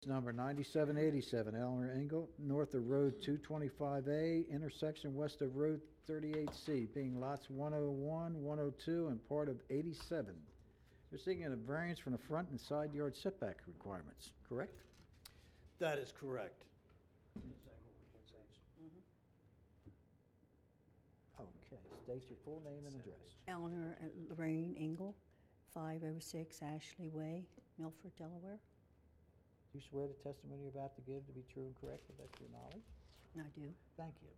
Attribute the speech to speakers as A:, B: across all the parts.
A: Number 9787, Eleanor Engel, north of Road 225A, intersection west of Road 38C, being lots 101, 102, and part of 87. They're seeking a variance from the front and side yard setback requirements, correct?
B: That is correct.
A: Okay, state your full name and address.
C: Eleanor Lorraine Engel, 506 Ashley Way, Milford, Delaware.
A: Do you swear the testimony you're about to give to be true and correct to the best of your knowledge?
C: I do.
A: Thank you.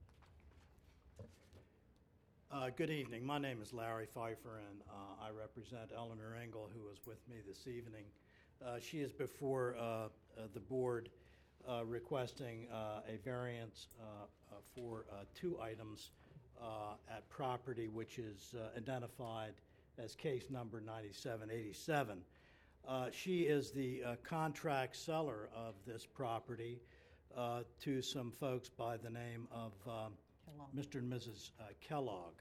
B: Good evening. My name is Larry Pfeiffer, and I represent Eleanor Engel, who is with me this evening. She is before the board requesting a variance for two items at property, which is identified as case number 9787. She is the contract seller of this property to some folks by the name of Mr. and Mrs. Kellogg.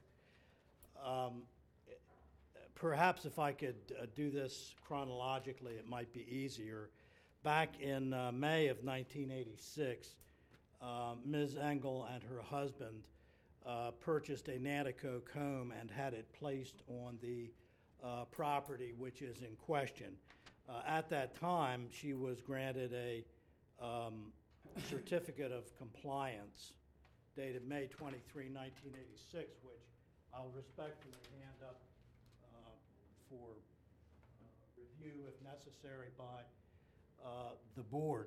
B: Perhaps if I could do this chronologically, it might be easier. Back in May of 1986, Ms. Engel and her husband purchased a Nanticoke home and had it placed on the property which is in question. At that time, she was granted a certificate of compliance dated May 23, 1986, which I'll respectfully hand up for review, if necessary, by the board.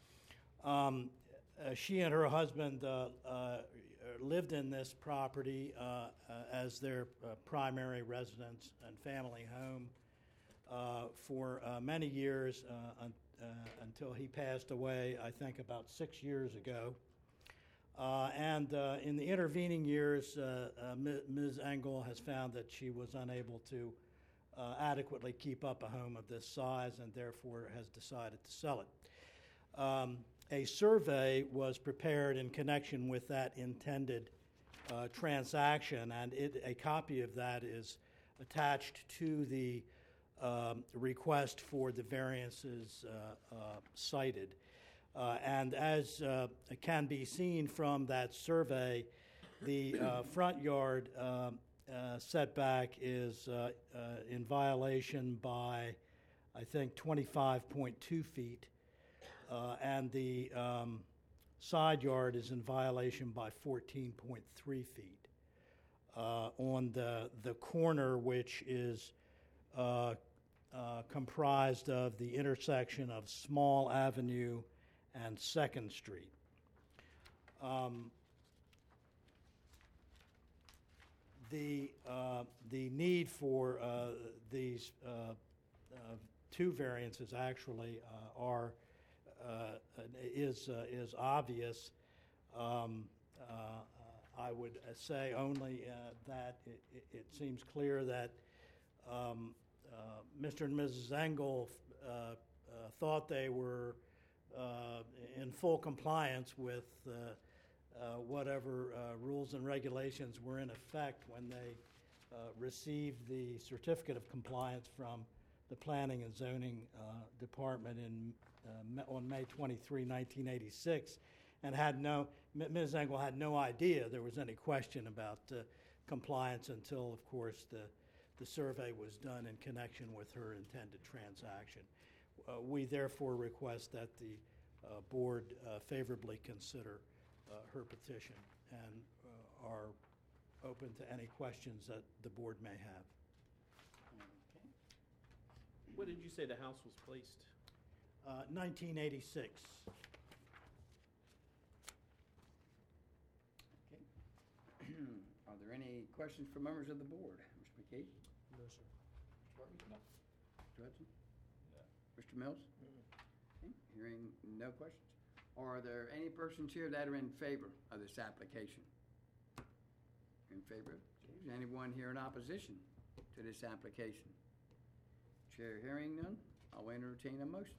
B: She and her husband lived in this property as their primary residence and family home for many years until he passed away, I think about 6 years ago. And in the intervening years, Ms. Engel has found that she was unable to adequately keep up a home of this size and therefore has decided to sell it. A survey was prepared in connection with that intended transaction, and a copy of that is attached to the request for the variances cited. And as can be seen from that survey, the front yard setback is in violation by, I think, 25.2 feet, and the side yard is in violation by 14.3 feet. On the corner, which is comprised of the intersection of Small Avenue and 2nd Street. The need for these two variances actually is obvious. I would say only that it seems clear that Mr. and Mrs. Engel thought they were in full compliance with whatever rules and regulations were in effect when they received the certificate of compliance from the Planning and Zoning Department on May 23, 1986, and Ms. Engel had no idea there was any question about compliance until, of course, the survey was done in connection with her intended transaction. We therefore request that the board favorably consider her petition and are open to any questions that the board may have.
D: Okay. When did you say the house was placed?
B: 1986.
E: Okay. Are there any questions for members of the board? Mr. McKee?
D: No, sir.
E: Mr. Hudson? Mr. Mills? Okay. Hearing no questions. Are there any persons here that are in favor of this application? In favor? Is anyone here in opposition to this application? Chair hearing none, I'll entertain a motion.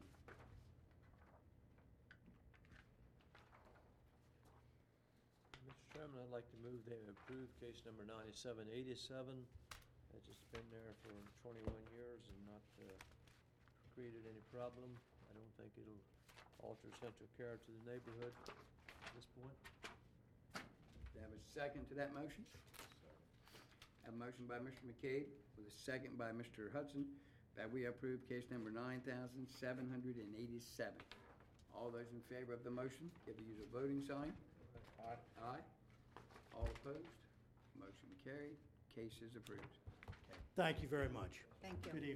F: Mr. Chairman, I'd like to move they approve case number 9787. It's just been there for 21 years and not created any problem. don't think it'll alter central character of the neighborhood at this point.
E: Do I have a second to that motion? Have a motion by Mr. McCabe with a second by Mr. Hudson that we approve case number 9,787. All those in favor of the motion, give the usual voting sign.
F: Aye.
E: Aye. All opposed? Motion carried. Case is approved.
B: Thank you very much.
C: Thank you.
B: Good evening.